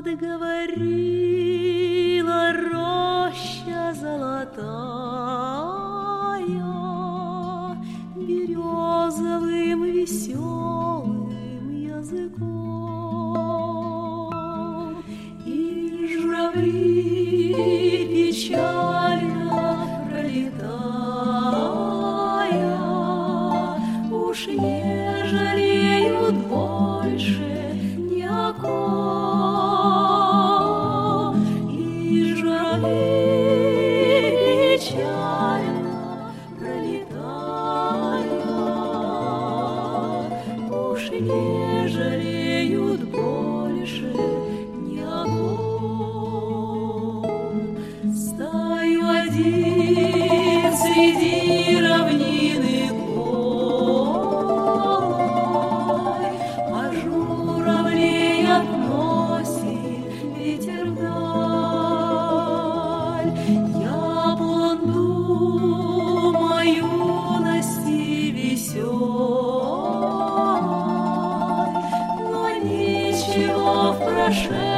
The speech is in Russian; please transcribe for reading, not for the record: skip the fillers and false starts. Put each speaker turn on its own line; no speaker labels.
Отговорила роща золотая березовым веселым языком, и журавли печально пролетая уж не жалеют больше ни о ком, и журавли печально пролетая уж не жалеют больше ни о ком. Стою один среди равнины голой, а журавлей относит ветер вдаль. Я полон думаю юности веселой, но ничего в прошедшем